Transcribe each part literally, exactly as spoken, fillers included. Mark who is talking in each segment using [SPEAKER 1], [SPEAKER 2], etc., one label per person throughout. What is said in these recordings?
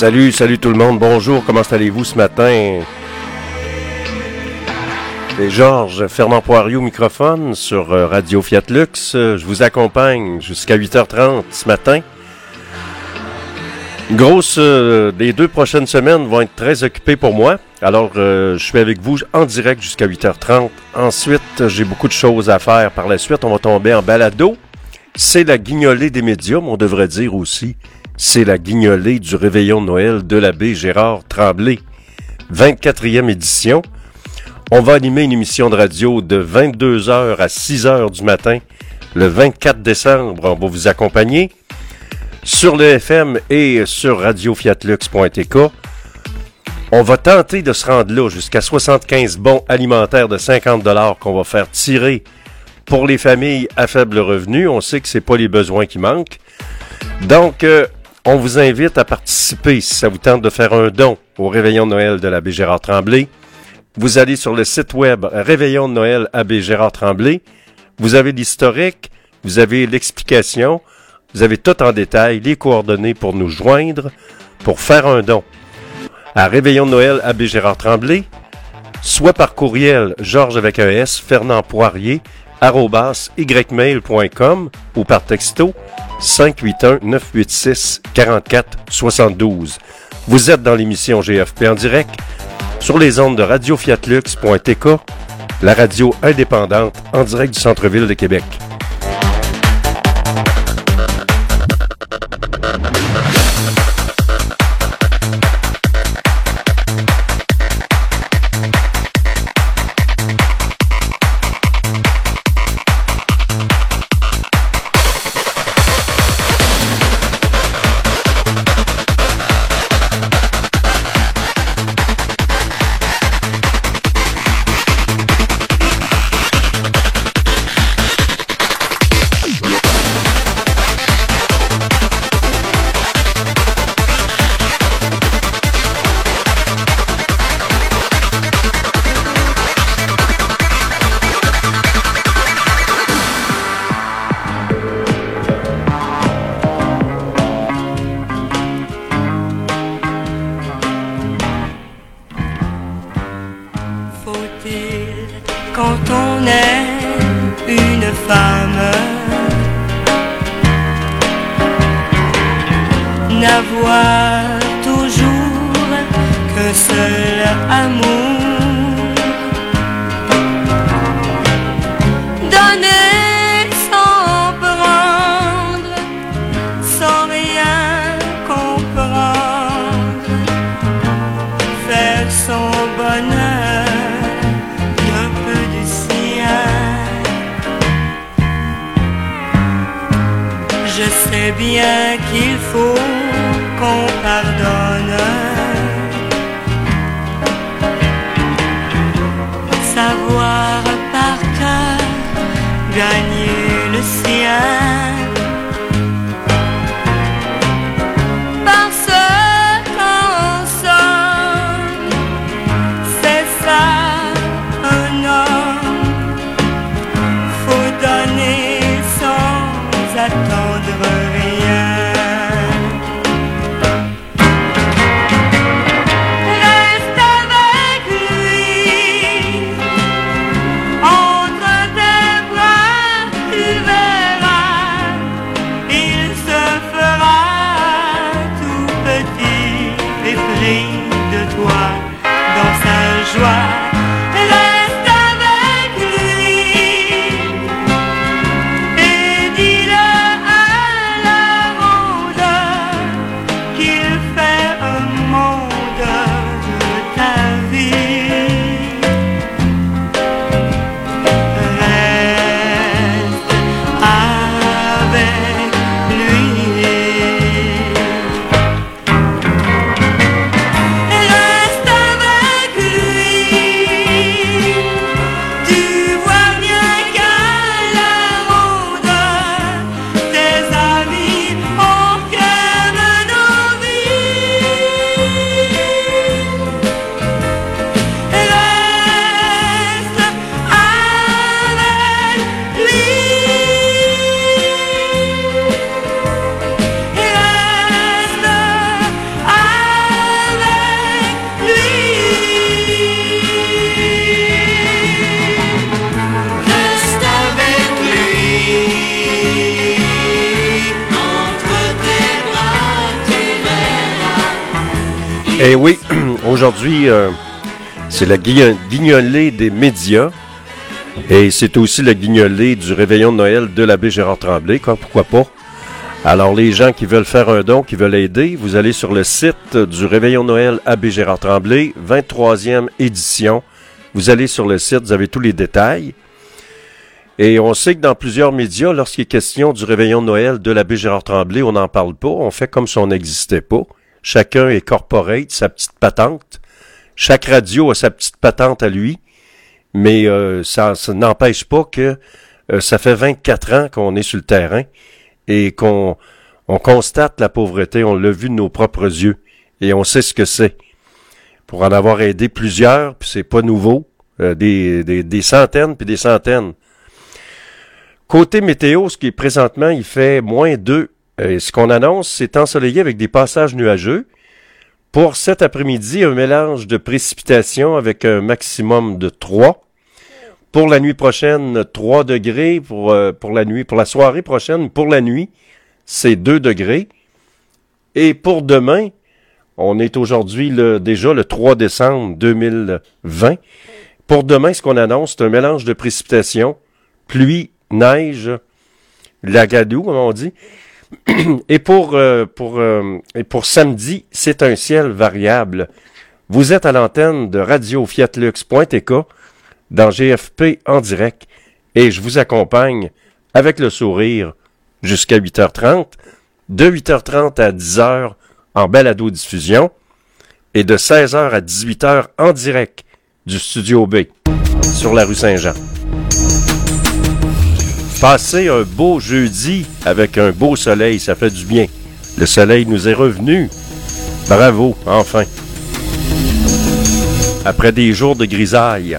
[SPEAKER 1] Salut, salut tout le monde. Bonjour, comment allez-vous ce matin? C'est Georges Fernand Poirier au microphone sur Radio Fiat Lux. Je vous accompagne jusqu'à huit heures trente ce matin. Grosse, euh, les deux prochaines semaines vont être très occupées pour moi. Alors, euh, je suis avec vous en direct jusqu'à huit heures trente. Ensuite, j'ai beaucoup de choses à faire. Par la suite, on va tomber en balado. C'est la guignolée des médiums, on devrait dire aussi. C'est la guignolée du réveillon de Noël de l'abbé Gérard Tremblay. vingt-quatrième édition. On va animer une émission de radio de vingt-deux heures à six heures du matin. Le vingt-quatre décembre, on va vous accompagner sur le F M et sur radio fiat lux point t k. On va tenter de se rendre là jusqu'à soixante-quinze bons alimentaires de cinquante dollars qu'on va faire tirer pour les familles à faible revenu. On sait que c'est pas les besoins qui manquent. Donc, euh, on vous invite à participer si ça vous tente de faire un don au Réveillon de Noël de l'abbé Gérard Tremblay. Vous allez sur le site web Réveillon de Noël abbé Gérard Tremblay. Vous avez l'historique, vous avez l'explication, vous avez tout en détail, les coordonnées pour nous joindre, pour faire un don à Réveillon de Noël abbé Gérard Tremblay, soit par courriel Georges avec un S, Fernand Poirier, arobase ymail point com ou par texto cinq huit un neuf huit six quarante-quatre soixante-douze. Vous êtes dans l'émission G F P en direct sur les ondes de radio fiat lux point t k, la radio indépendante en direct du centre-ville de Québec.
[SPEAKER 2] Entre tes bras, tu verras.
[SPEAKER 1] Eh oui, aujourd'hui, euh, c'est la gui- guignolée des médias et c'est aussi la guignolée du réveillon de Noël de l'abbé Gérard Tremblay, quoi, pourquoi pas. Alors, les gens qui veulent faire un don, qui veulent aider, vous allez sur le site du réveillon de Noël abbé Gérard Tremblay, vingt-troisième édition. Vous allez sur le site, vous avez tous les détails. Et on sait que dans plusieurs médias, lorsqu'il est question du réveillon de Noël de l'abbé Gérard Tremblay, on n'en parle pas, on fait comme si on n'existait pas. Chacun est corporate, sa petite patente. Chaque radio a sa petite patente à lui. Mais euh, ça, ça n'empêche pas que euh, ça fait vingt-quatre ans qu'on est sur le terrain et qu'on on constate la pauvreté. On l'a vu de nos propres yeux et on sait ce que c'est. Pour en avoir aidé plusieurs, puis c'est pas nouveau, euh, des, des, des centaines puis des centaines. Côté météo, ce qui est présentement, il fait moins deux. Et ce qu'on annonce, c'est ensoleillé avec des passages nuageux. Pour cet après-midi, un mélange de précipitations avec un maximum de trois. Pour la nuit prochaine, trois degrés. Pour, euh, pour la nuit, pour la soirée prochaine, pour la nuit, c'est deux degrés. Et pour demain, on est aujourd'hui le, déjà le trois décembre deux mille vingt. Pour demain, ce qu'on annonce, c'est un mélange de précipitations, pluie, neige, lagadou, comme on dit. Et pour euh, pour euh, et pour samedi, c'est un ciel variable. Vous êtes à l'antenne de radio fiat lux point t k dans G F P en direct et je vous accompagne avec le sourire jusqu'à huit heures trente, de huit heures trente à dix heures en balado-diffusion et de seize heures à dix-huit heures en direct du Studio B sur la rue Saint-Jean. Passez un beau jeudi avec un beau soleil, ça fait du bien. Le soleil nous est revenu. Bravo, enfin. Après des jours de grisaille.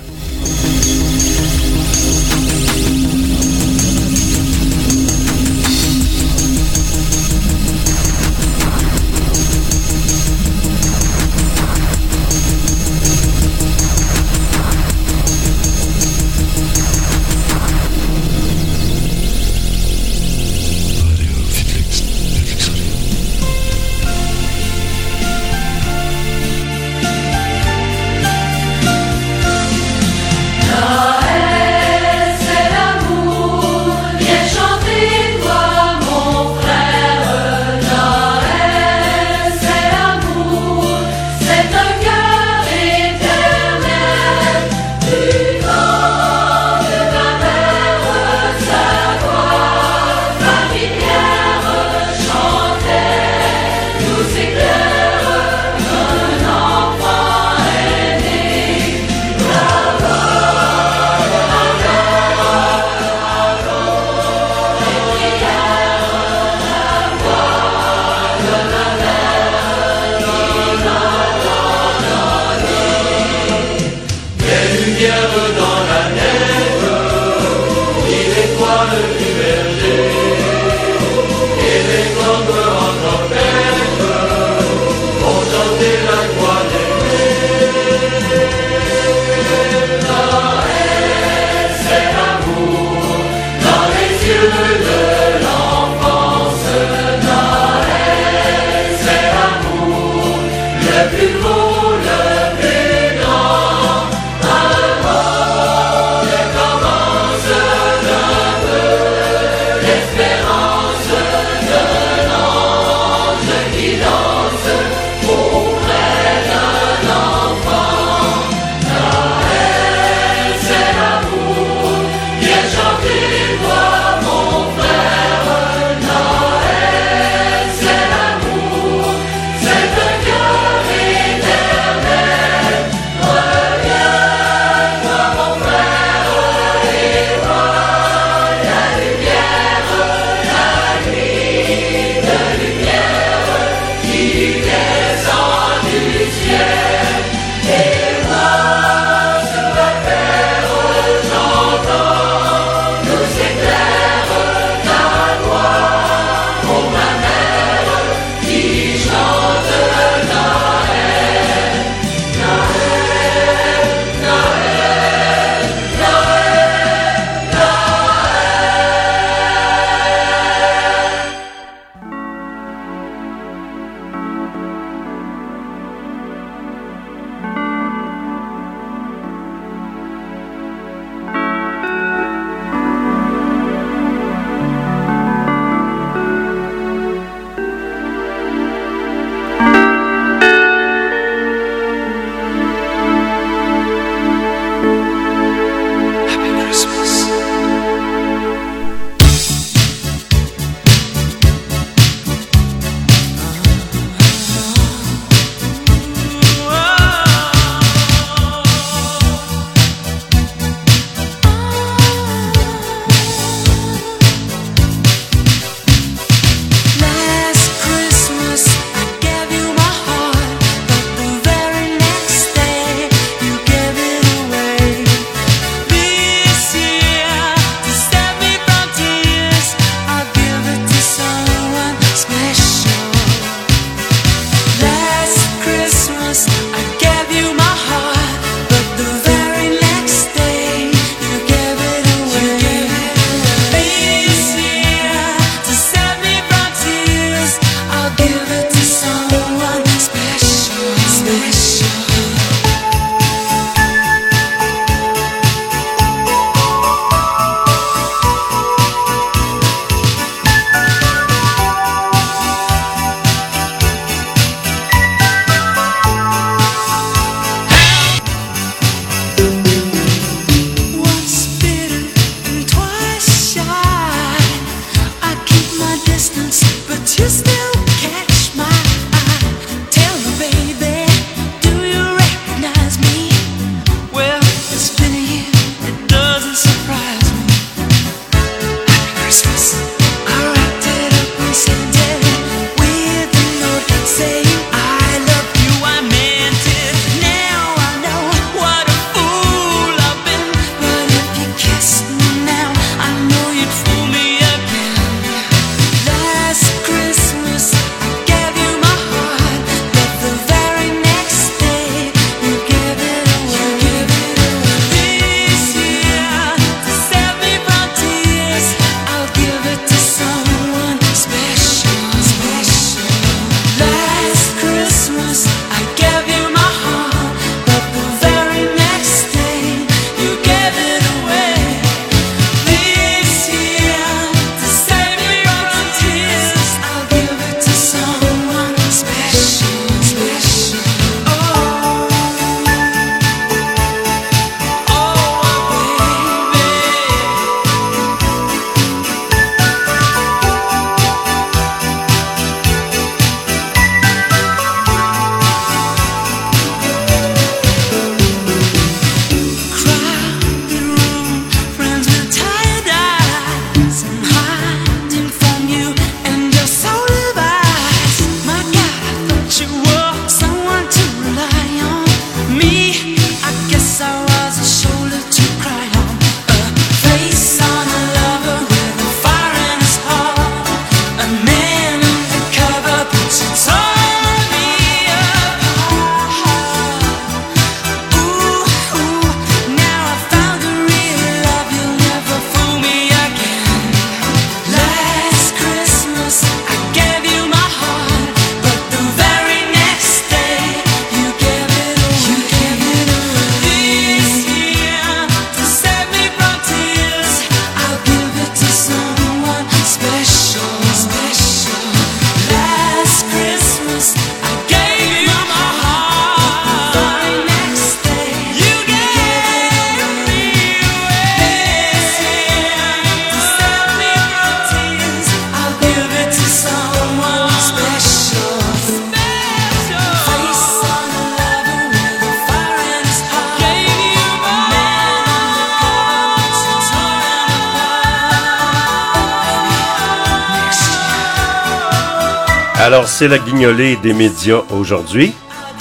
[SPEAKER 1] Alors, c'est la guignolée des médias aujourd'hui.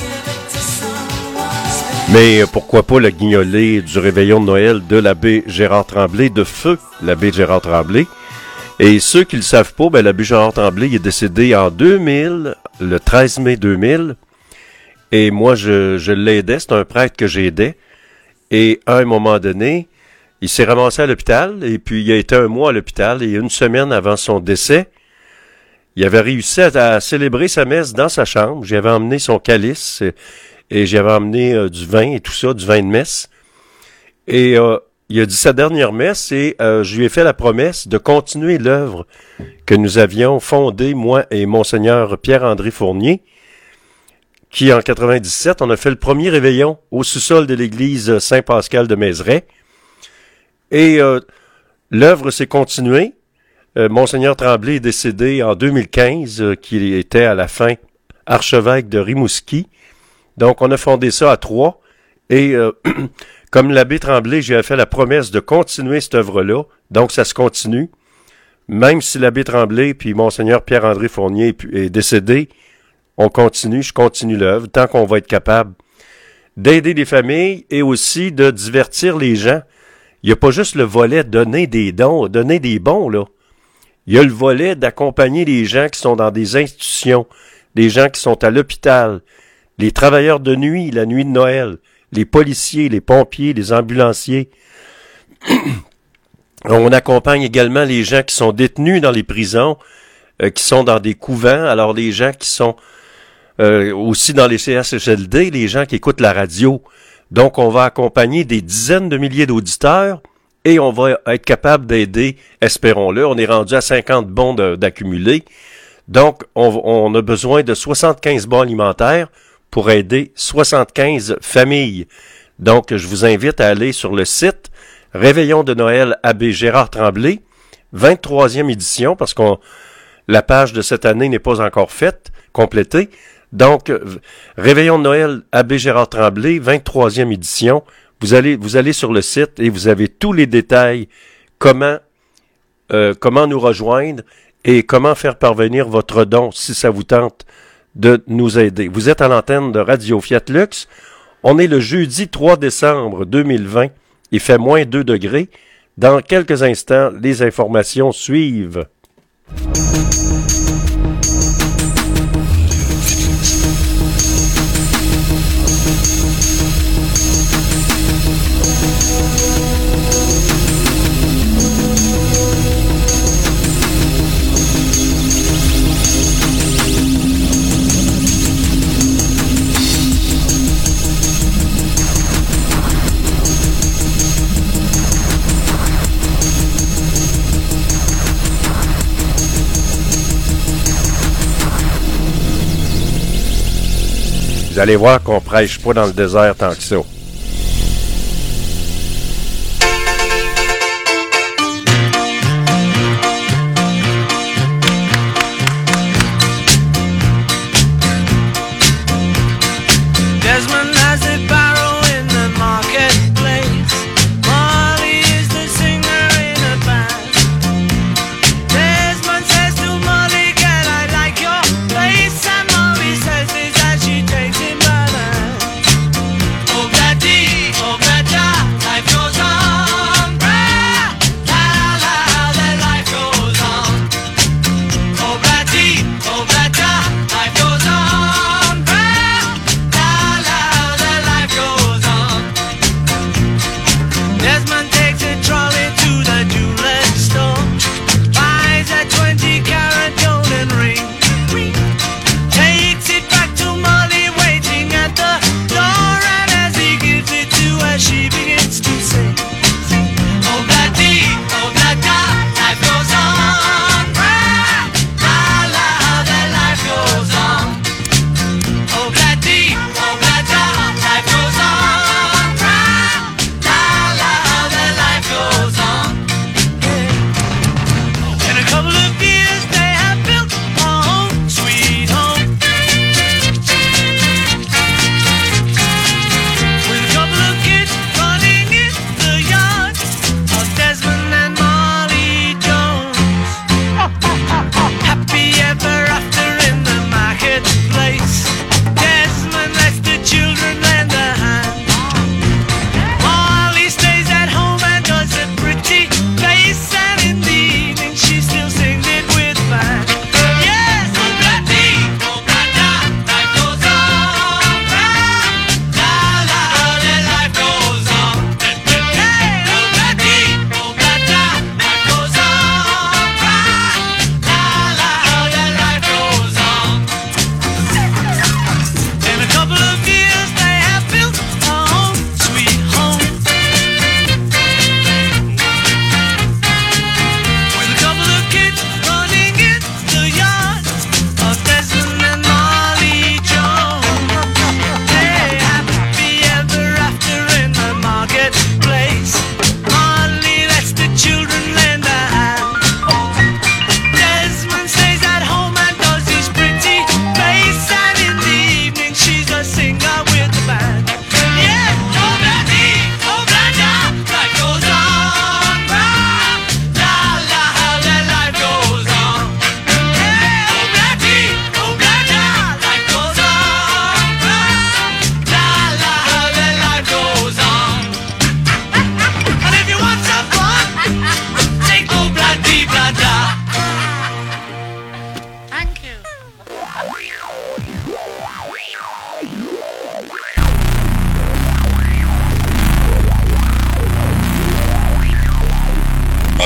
[SPEAKER 1] Mais pourquoi pas la guignolée du réveillon de Noël de l'abbé Gérard Tremblay, de feu l'abbé Gérard Tremblay. Et ceux qui ne le savent pas, ben, l'abbé Gérard Tremblay il est décédé en deux mille, le treize mai deux mille. Et moi, je, je l'aidais, c'est un prêtre que j'aidais. Et à un moment donné, il s'est ramassé à l'hôpital, et puis il a été un mois à l'hôpital, et une semaine avant son décès, il avait réussi à, à célébrer sa messe dans sa chambre. J'avais emmené son calice, et, et j'avais emmené euh, du vin et tout ça, du vin de messe. Et euh, il a dit sa dernière messe, et euh, je lui ai fait la promesse de continuer l'œuvre que nous avions fondée, moi et Monseigneur Pierre-André Fournier, qui en quatre-vingt-dix-sept, on a fait le premier réveillon au sous-sol de l'église Saint-Pascal de Mézeray. Et euh, l'œuvre s'est continuée. Euh, Monseigneur Tremblay est décédé en deux mille quinze, euh, qui était à la fin archevêque de Rimouski. Donc, on a fondé ça à trois. Et euh, comme l'abbé Tremblay, j'ai fait la promesse de continuer cette œuvre-là. Donc, ça se continue. Même si l'abbé Tremblay puis Monseigneur Pierre-André Fournier est, est décédé, on continue, je continue l'œuvre, tant qu'on va être capable d'aider les familles et aussi de divertir les gens. Il n'y a pas juste le volet donner des dons, donner des bons, là. Il y a le volet d'accompagner les gens qui sont dans des institutions, les gens qui sont à l'hôpital, les travailleurs de nuit, la nuit de Noël, les policiers, les pompiers, les ambulanciers. On accompagne également les gens qui sont détenus dans les prisons, euh, qui sont dans des couvents, alors les gens qui sont euh, aussi dans les C H S L D, les gens qui écoutent la radio. Donc, on va accompagner des dizaines de milliers d'auditeurs et on va être capable d'aider, espérons-le, on est rendu à cinquante bons de, d'accumuler. Donc, on, on a besoin de soixante-quinze bons alimentaires pour aider soixante-quinze familles. Donc, je vous invite à aller sur le site Réveillon de Noël Abbé Gérard Tremblay, vingt-troisième édition, parce qu'on la page de cette année n'est pas encore faite, complétée. Donc, Réveillon de Noël Abbé Gérard Tremblay, vingt-troisième édition. Vous allez, vous allez sur le site et vous avez tous les détails, comment, euh, comment nous rejoindre et comment faire parvenir votre don si ça vous tente de nous aider. Vous êtes à l'antenne de Radio Fiat Lux. On est le jeudi trois décembre deux mille vingt. Il fait moins deux degrés. Dans quelques instants, les informations suivent. Vous allez voir qu'on prêche pas dans le désert tant que ça.
[SPEAKER 2] Oh, God.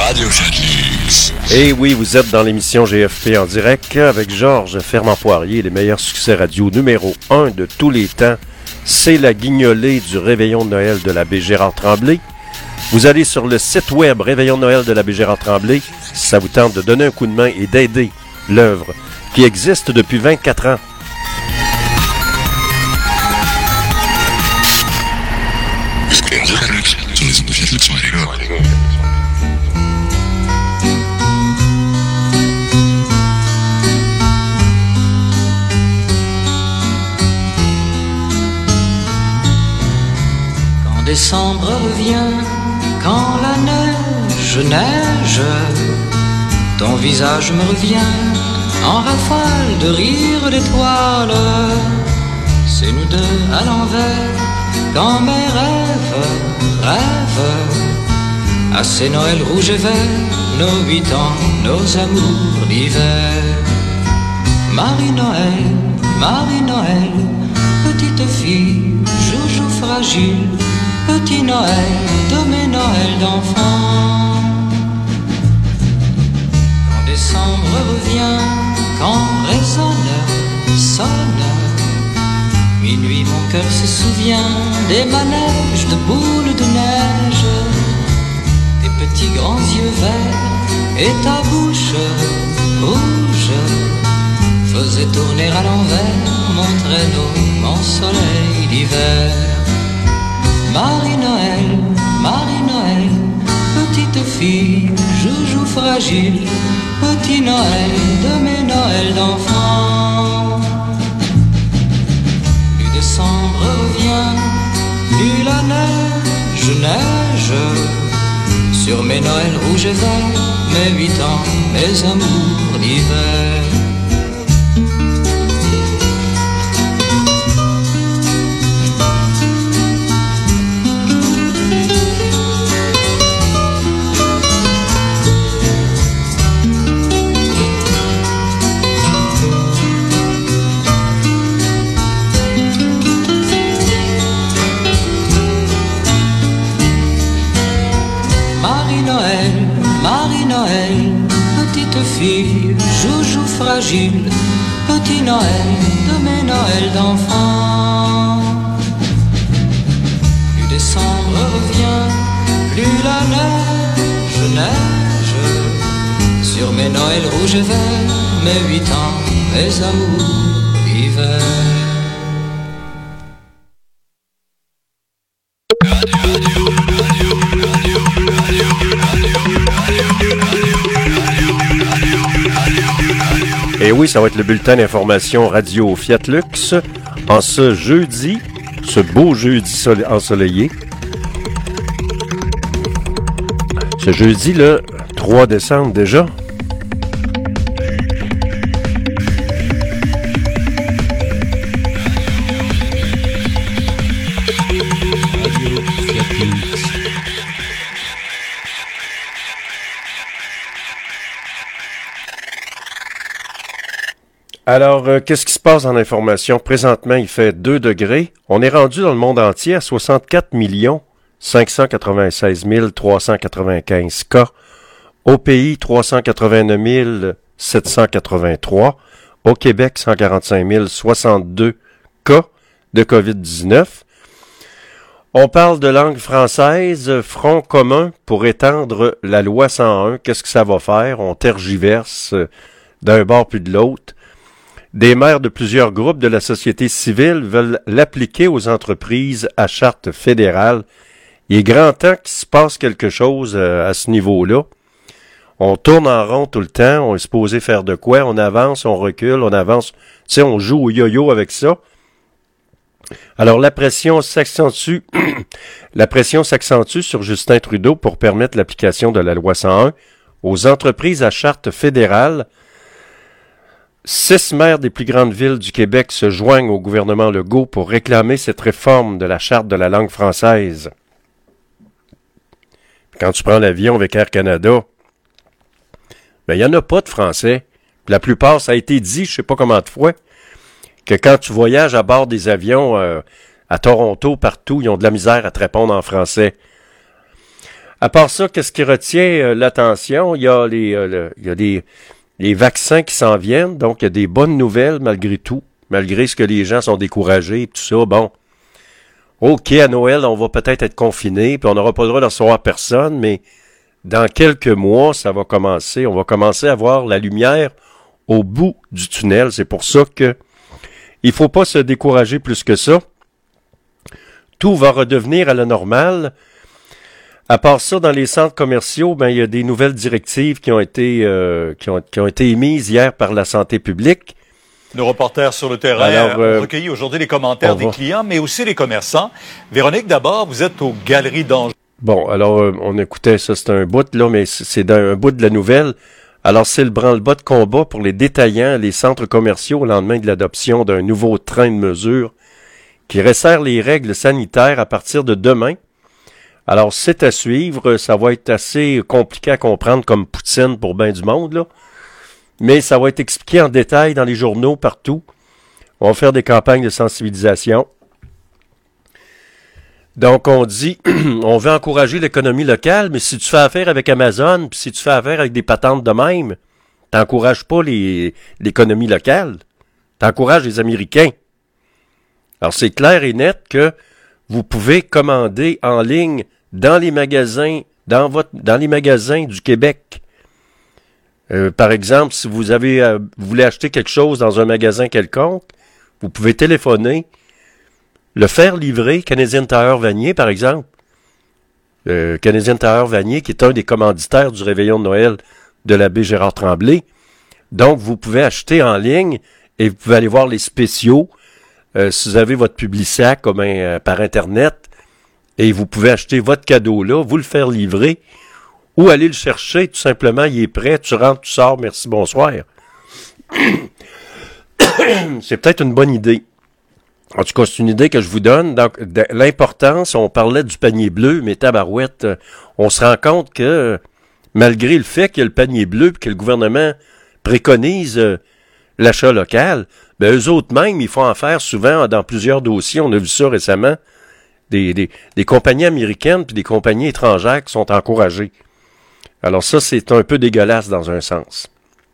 [SPEAKER 2] Radio Fiat-Lux.
[SPEAKER 1] Et oui, vous êtes dans l'émission G F P en direct avec Georges Fermant-Poirier, les meilleurs succès radio numéro un de tous les temps. C'est la guignolée du Réveillon de Noël de l'abbé Gérard Tremblay. Vous allez sur le site web Réveillon de Noël de l'abbé Gérard Tremblay si ça vous tente de donner un coup de main et d'aider l'œuvre qui existe depuis vingt-quatre ans.
[SPEAKER 3] Quand décembre revient, quand la neige neige, ton visage me revient en rafale de rire d'étoiles. C'est nous deux à l'envers, quand mes rêves rêvent à ces Noëls rouges et verts, nos huit ans, nos amours d'hiver. Marie-Noël, Marie-Noël, petite fille, joujou fragile, petit Noël de mes Noëls d'enfants. Quand décembre revient, quand résonne, sonne, minuit mon cœur se souvient des manèges de boules de neige, tes petits grands yeux verts et ta bouche rouge faisaient tourner à l'envers mon traîneau, mon soleil d'hiver. Marie-Noël, Marie-Noël, petite fille, joujou fragile, petit Noël de mes Noëls d'enfants. Plus décembre revient, plus la neige neige sur mes Noëls rouges et verts, mes huit ans, mes amours d'hiver. Fille, joujou fragile, petit Noël de mes Noëls d'enfants. Plus décembre revient, plus la neige neige sur mes Noëls rouges et verts, mes huit ans, mes amours d'hiver.
[SPEAKER 1] Et oui, ça va être le bulletin d'information radio Fiat-Lux en ce jeudi, ce beau jeudi ensoleillé. Ce jeudi, le trois décembre déjà. Alors, euh, qu'est-ce qui se passe dans l'information? Présentement, il fait deux degrés. On est rendu dans le monde entier à soixante-quatre millions cinq cent quatre-vingt-seize mille trois cent quatre-vingt-quinze cas. Au pays, trois cent quatre-vingt-neuf mille sept cent quatre-vingt-trois. Au Québec, cent quarante-cinq mille soixante-deux cas de covid dix-neuf. On parle de langue française, front commun pour étendre la loi cent un. Qu'est-ce que ça va faire? On tergiverse d'un bord puis de l'autre. Des maires de plusieurs groupes de la société civile veulent l'appliquer aux entreprises à charte fédérale. Il est grand temps qu'il se passe quelque chose à ce niveau-là. On tourne en rond tout le temps, on est supposé faire de quoi? On avance, on recule, on avance. Tu sais, on joue au yo-yo avec ça. Alors, la pression s'accentue, la pression s'accentue sur Justin Trudeau pour permettre l'application de la loi cent un aux entreprises à charte fédérale. Six maires des plus grandes villes du Québec se joignent au gouvernement Legault pour réclamer cette réforme de la charte de la langue française. Quand tu prends l'avion avec Air Canada, ben, il n'y en a pas de français. La plupart, ça a été dit, je sais pas combien de fois, que quand tu voyages à bord des avions euh, à Toronto, partout, ils ont de la misère à te répondre en français. À part ça, qu'est-ce qui retient euh, l'attention? Il y a les, euh, le, il y a des, les vaccins qui s'en viennent, donc il y a des bonnes nouvelles malgré tout, malgré ce que les gens sont découragés et tout ça. Bon, OK, à Noël, on va peut-être être confinés, puis on n'aura pas le droit de recevoir personne, mais dans quelques mois, ça va commencer. On va commencer à voir la lumière au bout du tunnel. C'est pour ça que il faut pas se décourager plus que ça. Tout va redevenir à la normale. À part ça, dans les centres commerciaux, ben il y a des nouvelles directives qui ont été euh, qui ont qui ont été émises hier par la santé publique.
[SPEAKER 2] Nos reporters sur le terrain Alors, euh, ont recueilli aujourd'hui les commentaires des va. clients, mais aussi les commerçants. Véronique, d'abord, vous êtes aux Galeries d'Anjou.
[SPEAKER 1] Bon, alors euh, on écoutait ça, c'est un bout là, mais c'est d'un, un bout de la nouvelle. Alors, c'est le branle-bas de combat pour les détaillants, les centres commerciaux au lendemain de l'adoption d'un nouveau train de mesures qui resserre les règles sanitaires à partir de demain. Alors, c'est à suivre. Ça va être assez compliqué à comprendre comme poutine pour bien du monde, là. Mais ça va être expliqué en détail dans les journaux partout. On va faire des campagnes de sensibilisation. Donc, on dit, on veut encourager l'économie locale, mais si tu fais affaire avec Amazon, puis si tu fais affaire avec des patentes de même, t'encourages pas les, l'économie locale. T'encourages les Américains. Alors, c'est clair et net que vous pouvez commander en ligne dans les magasins, dans votre, dans les magasins du Québec. Euh, par exemple, si vous avez, euh, vous voulez acheter quelque chose dans un magasin quelconque, vous pouvez téléphoner, le faire livrer, Canadian Tire Vanier, par exemple. Euh, Canadian Tire Vanier, qui est un des commanditaires du réveillon de Noël de l'abbé Gérard Tremblay. Donc, vous pouvez acheter en ligne et vous pouvez aller voir les spéciaux. Euh, si vous avez votre Publisac comme un, euh, par Internet, et vous pouvez acheter votre cadeau là, vous le faire livrer, ou aller le chercher, tout simplement, il est prêt, tu rentres, tu sors, merci, bonsoir. C'est peut-être une bonne idée. En tout cas, c'est une idée que je vous donne. Donc, l'importance, on parlait du panier bleu, mais tabarouette, on se rend compte que, malgré le fait qu'il y a le panier bleu et que le gouvernement préconise euh, l'achat local, ben eux autres même, ils font affaire souvent dans plusieurs dossiers. On a vu ça récemment, des, des, des compagnies américaines puis des compagnies étrangères qui sont encouragées. Alors ça, c'est un peu dégueulasse dans un sens.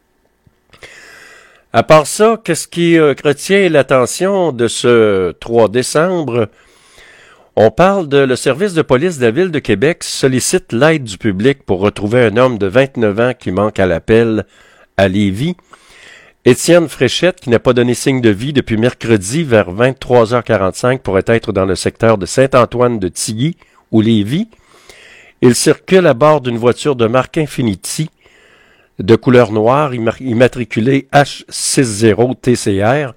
[SPEAKER 1] À part ça, qu'est-ce qui euh, retient l'attention de ce trois décembre? On parle de le service de police de la Ville de Québec sollicite l'aide du public pour retrouver un homme de vingt-neuf ans qui manque à l'appel à Lévis. Étienne Fréchette, qui n'a pas donné signe de vie depuis mercredi vers vingt-trois heures quarante-cinq, pourrait être dans le secteur de Saint-Antoine de Tilly ou Lévis. Il circule à bord d'une voiture de marque Infiniti de couleur noire, immatriculée H soixante T C R.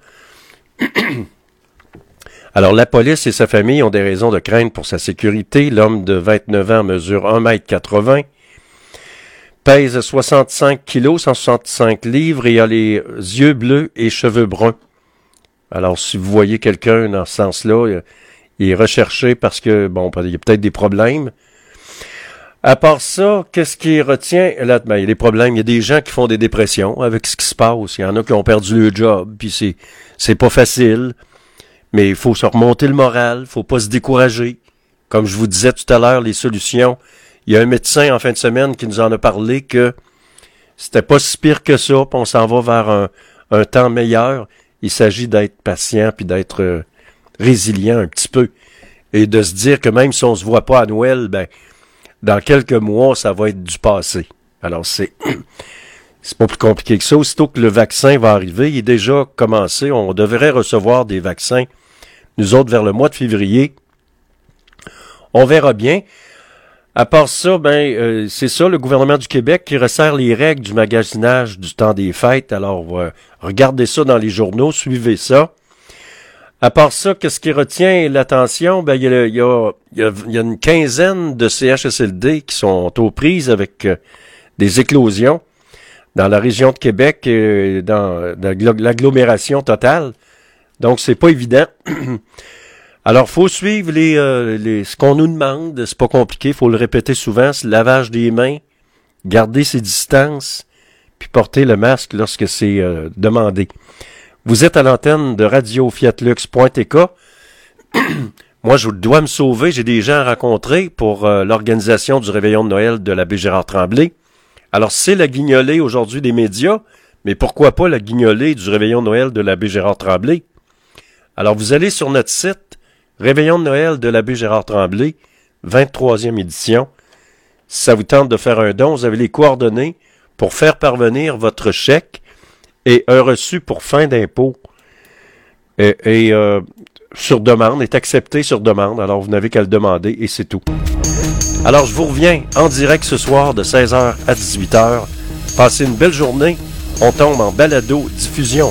[SPEAKER 1] Alors, la police et sa famille ont des raisons de crainte pour sa sécurité. L'homme de vingt-neuf ans mesure un mètre quatre-vingts, pèse soixante-cinq kilos, cent soixante-cinq livres et a les yeux bleus et cheveux bruns. Alors, si vous voyez quelqu'un dans ce sens-là, il est recherché parce que, bon, il y a peut-être des problèmes. À part ça, qu'est-ce qui retient? Là, ben, il y a des problèmes. Il y a des gens qui font des dépressions avec ce qui se passe. Il y en a qui ont perdu leur job, puis c'est, c'est pas facile. Mais il faut se remonter le moral. Il faut pas se décourager. Comme je vous disais tout à l'heure, les solutions. Il y a un médecin en fin de semaine qui nous en a parlé que c'était pas si pire que ça, puis on s'en va vers un, un temps meilleur. Il s'agit d'être patient puis d'être euh, résilient un petit peu. Et de se dire que même si on se voit pas à Noël, ben, dans quelques mois, ça va être du passé. Alors, c'est c'est pas plus compliqué que ça. Aussitôt que le vaccin va arriver, il est déjà commencé. On devrait recevoir des vaccins, nous autres, vers le mois de février. On verra bien. À part ça, ben euh, c'est ça, le gouvernement du Québec qui resserre les règles du magasinage du temps des fêtes. Alors, euh, regardez ça dans les journaux, suivez ça. À part ça, qu'est-ce qui retient l'attention? Ben, il y a, il y a, il y a, il y a une quinzaine de C H S L D qui sont aux prises avec euh, des éclosions dans la région de Québec, euh, dans, dans l'agglomération totale. Donc, c'est pas évident. Alors, faut suivre les, euh, les ce qu'on nous demande. C'est pas compliqué, faut le répéter souvent. C'est le lavage des mains, garder ses distances, puis porter le masque lorsque c'est euh, demandé. Vous êtes à l'antenne de radio fiat lux point t k. moi, je dois me sauver. J'ai des gens à rencontrer pour euh, l'organisation du réveillon de Noël de l'abbé Gérard Tremblay. Alors, c'est la guignolée aujourd'hui des médias, mais pourquoi pas la guignolée du réveillon de Noël de l'abbé Gérard Tremblay? Alors, vous allez sur notre site, Réveillon de Noël de l'abbé Gérard Tremblay, vingt-troisième édition. Si ça vous tente de faire un don, vous avez les coordonnées pour faire parvenir votre chèque et un reçu pour fin d'impôt. Et, et euh, sur demande, est accepté sur demande. Alors, vous n'avez qu'à le demander et c'est tout. Alors, je vous reviens en direct ce soir de seize heures à dix-huit heures. Passez une belle journée. On tombe en balado diffusion.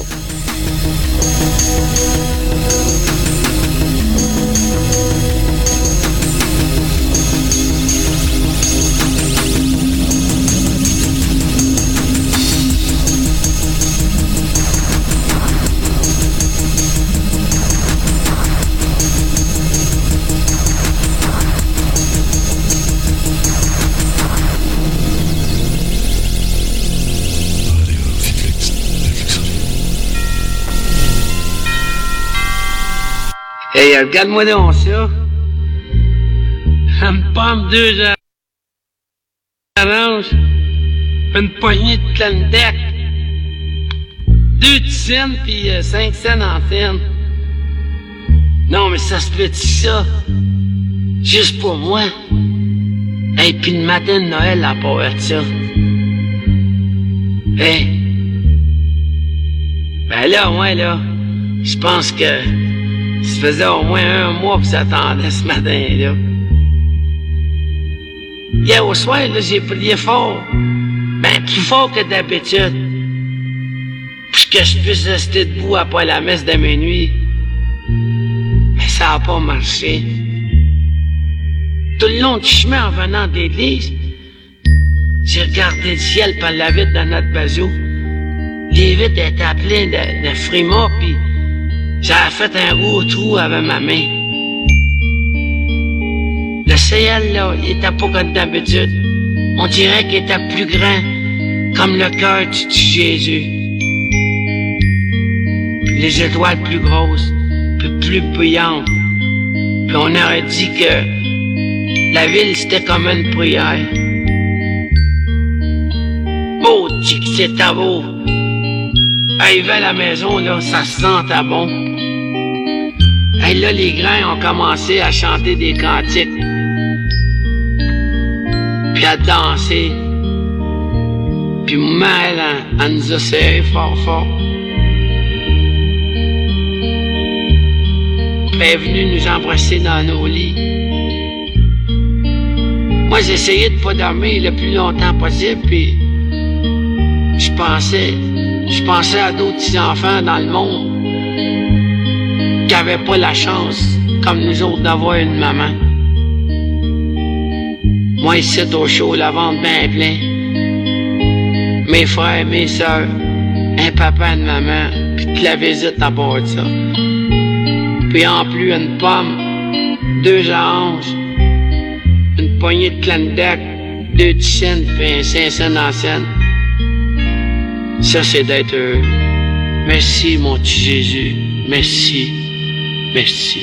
[SPEAKER 4] Hey, regarde-moi donc ça. Une pomme, deux oranges, une poignée de Klondike, deux tisane pis euh, cinq cents d'antenne. Non, mais ça se fait-tu ça? Juste pour moi. Hey, pis le matin de Noël, la part de ça. Hey. Ben là, moi, là, je pense que ça faisait au moins un mois que j'attendais ce matin-là. Hier au soir, là, j'ai prié fort. Ben, plus fort que d'habitude. Pour que je puisse rester debout après la messe de minuit. Mais ça n'a pas marché. Tout le long du chemin en venant de l'église, j'ai regardé le ciel par la vitre de notre bazou. Les vitres étaient pleines de, de frimas, pis j'avais fait un gros trou avec ma main. Le ciel, là, il était pas comme d'habitude. On dirait qu'il était plus grand, comme le cœur du petit Jésus. Puis les étoiles plus grosses, puis plus brillantes. Puis on aurait dit que la ville, c'était comme une prière. Maudit que c'était beau. Arrivé à la maison, là, ça se sentait bon. Et là, les grands ont commencé à chanter des cantiques. Puis à danser. Puis maman, elle, elle, elle nous a serré fort, fort. Puis elle est venue nous embrasser dans nos lits. Moi, j'essayais de pas dormir le plus longtemps possible, puis je pensais, je pensais à d'autres petits-enfants dans le monde qui n'avaient pas la chance, comme nous autres, d'avoir une maman. Moi, ici, au chaud, la ventre bien plein. Mes frères, mes sœurs, un papa, une maman, puis de la visite à bord de ça. Puis en plus, une pomme, deux oranges, une poignée de Klondike, deux tisane, puis un cinq cents en scène. Ça, c'est d'être heureux. Merci, mon petit Jésus. Merci. Merci.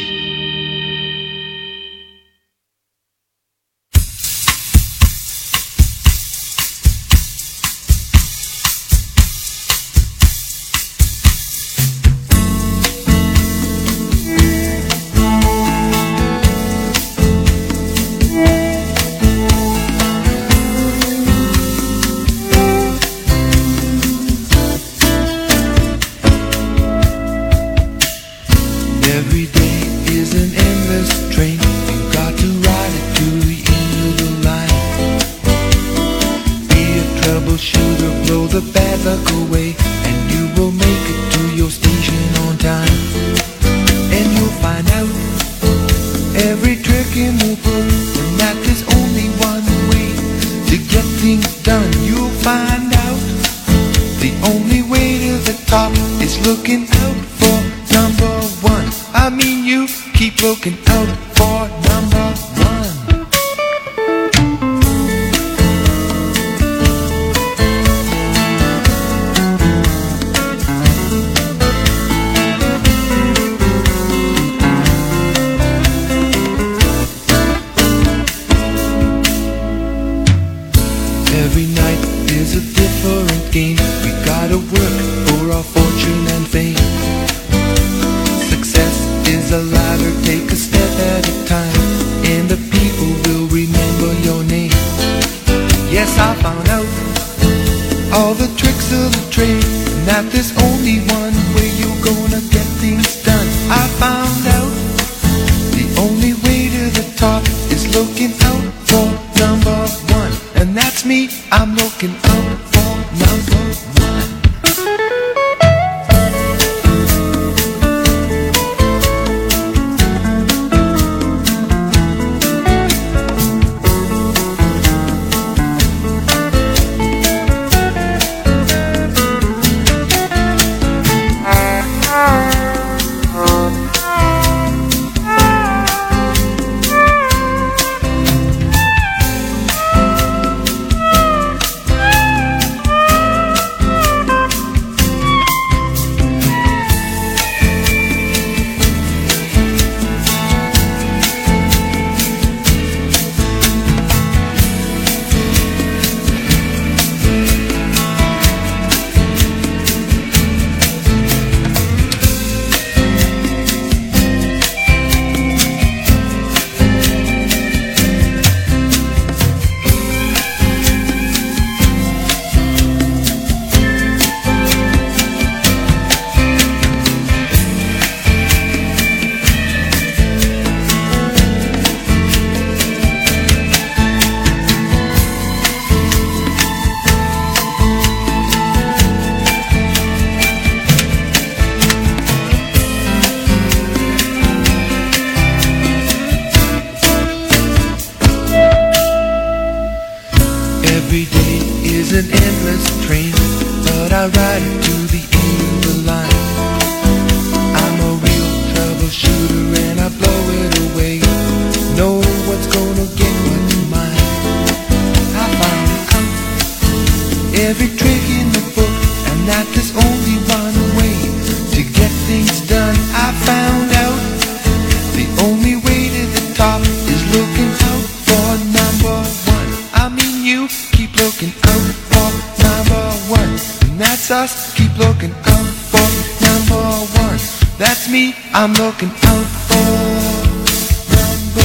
[SPEAKER 5] I ride it to the end of the line. I'm a real troubleshooter and I blow it away. Know what's gonna get what's mine. I found out every trick in the book, and that there's only one way to get things done. I found out the only way to the top is looking out for number one. I mean you keep looking out for number one, and that's us. Keep looking out for number one. That's me. I'm looking out for number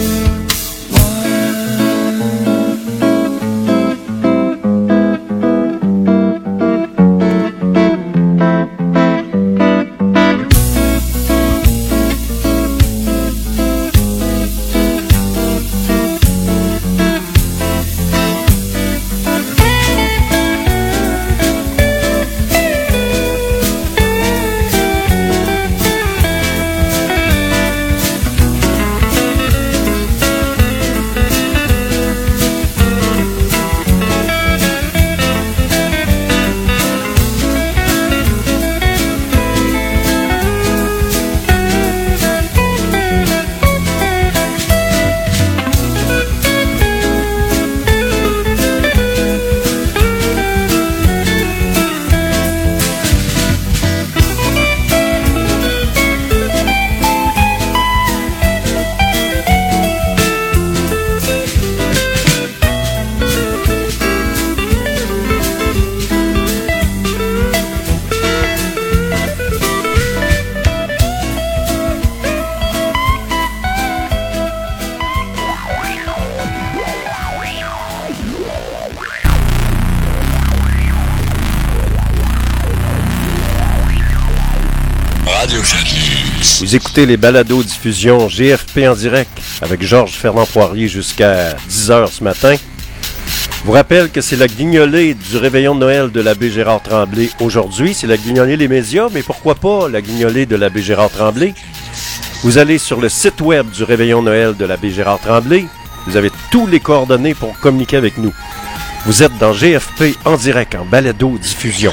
[SPEAKER 1] Vous écoutez les balados-diffusions G F P en direct avec Georges Fernand Poirier jusqu'à dix heures ce matin. Je vous rappelle que c'est la guignolée du réveillon de Noël de l'abbé Gérard Tremblay aujourd'hui. C'est la guignolée des médias, mais pourquoi pas la guignolée de l'abbé Gérard Tremblay? Vous allez sur le site web du réveillon de Noël de l'abbé Gérard Tremblay. Vous avez tous les coordonnées pour communiquer avec nous. Vous êtes dans G F P en direct, en balado-diffusion.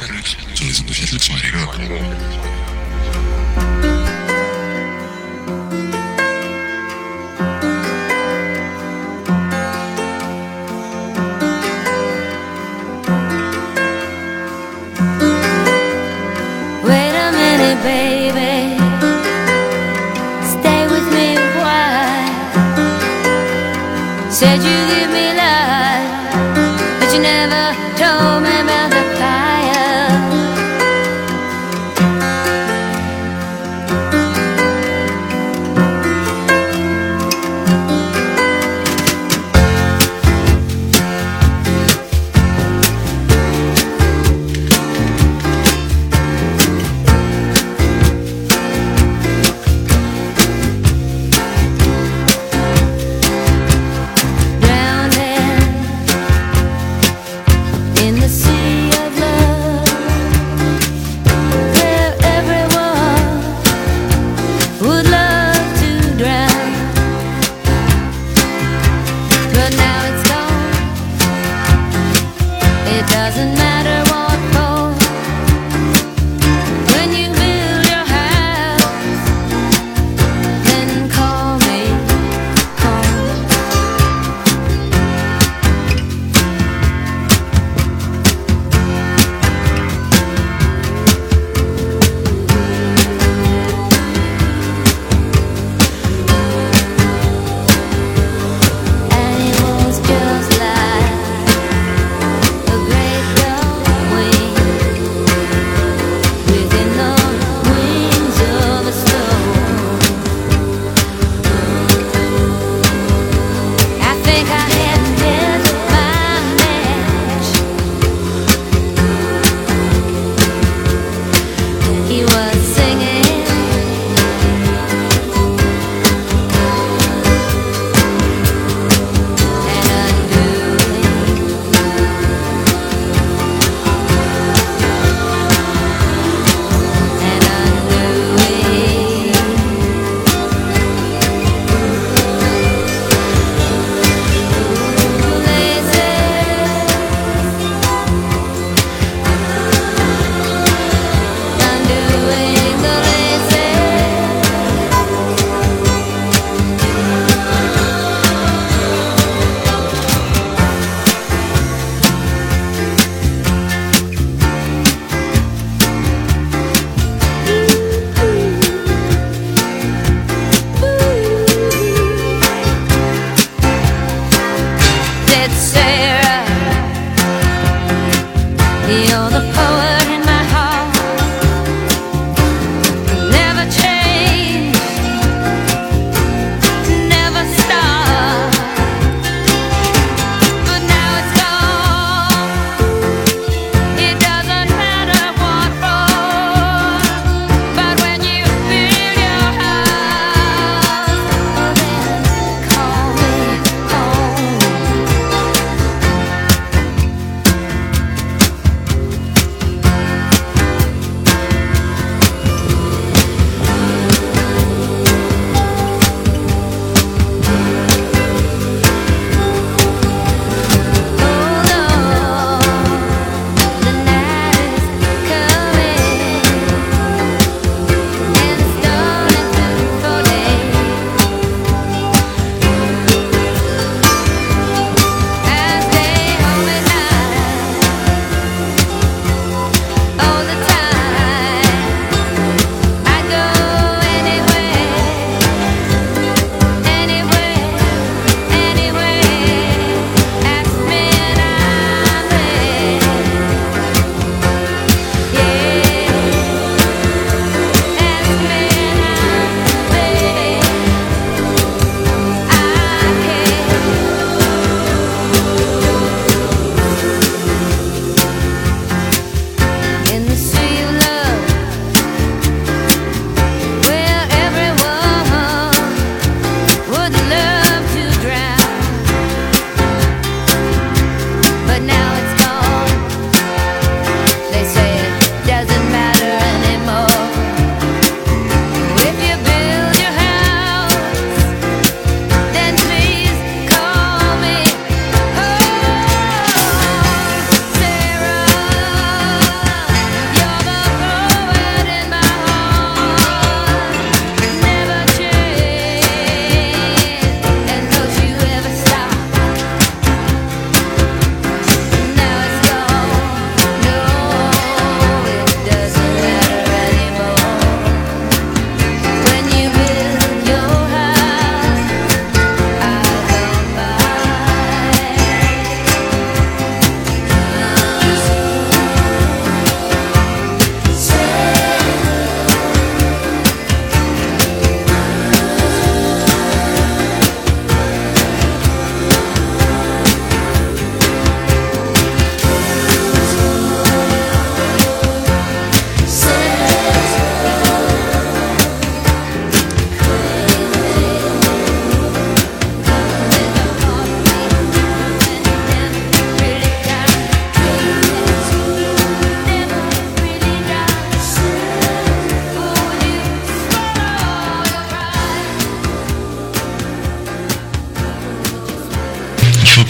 [SPEAKER 6] Baby, stay with me a while. Said you give me life, but you never told me about the fire. In the sea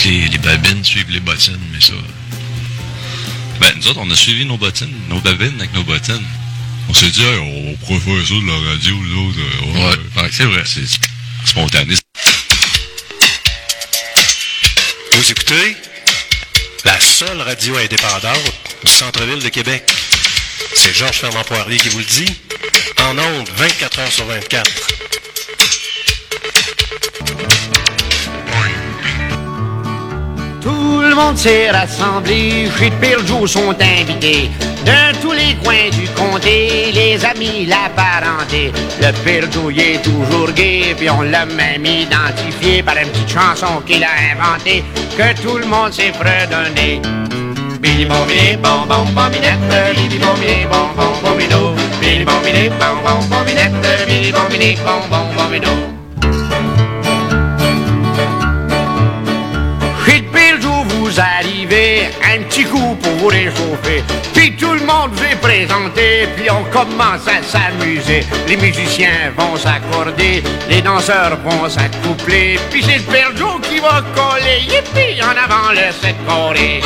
[SPEAKER 7] que les, les babines suivent les bottines, mais ça... Ben, nous autres, on a suivi nos bottines, nos babines avec nos bottines. On s'est dit, hey, on pourrait faire ça de la radio, nous autres. Euh, ouais, ouais, ouais, c'est vrai, c'est spontané.
[SPEAKER 8] Vous écoutez la seule radio indépendante du centre-ville de Québec. C'est Georges Fernand Poirier qui vous le dit, en ondes vingt-quatre heures sur vingt-quatre.
[SPEAKER 9] Tout le monde s'est rassemblé, chez Pirjo sont invités. De tous les coins du comté, les amis, la parenté. Le Pirjo y est toujours gai, puis on l'a même identifié par une petite chanson qu'il a inventée, que tout le monde s'est fredonné. Billy bon billy bon bon bon binette, Billy bon billy bon bon bon bino, Billy bon billy bon bon bon binette, Billy bon billy bon bon bon bino. Chez Pirjo vous arrivez, un petit coup pour vous réchauffer, puis tout le monde vous est présenté, puis on commence à s'amuser. Les musiciens vont s'accorder, les danseurs vont s'accoupler, puis c'est le Pirjo qui va coller, yippie, en avant le sept coré.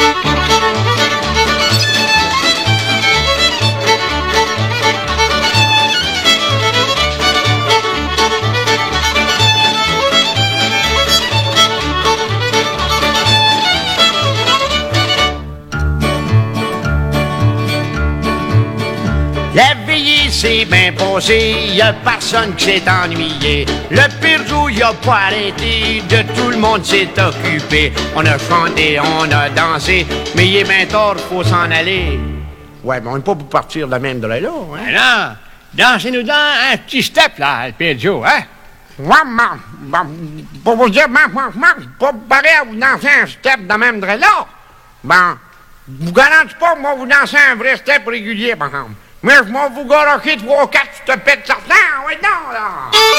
[SPEAKER 9] La veillée s'est bien passée, y a personne qui s'est ennuyé. Le Pirjo y a pas arrêté, de tout le monde s'est occupé. On a chanté, on a dansé, mais il est bien tard, faut s'en aller. Ouais, mais on n'est pas pour partir de la même de là, hein? Ben non, dansez-nous dans un petit step, là, le Pirjo, hein? Pour vous dire, pas pareil à vous danser un step de même de là. Bon, vous garantis pas, moi, vous dansez un vrai step régulier, par exemple. Mais je m'en vous garocher trois, quatre, je te pète certains, ouais, non, là!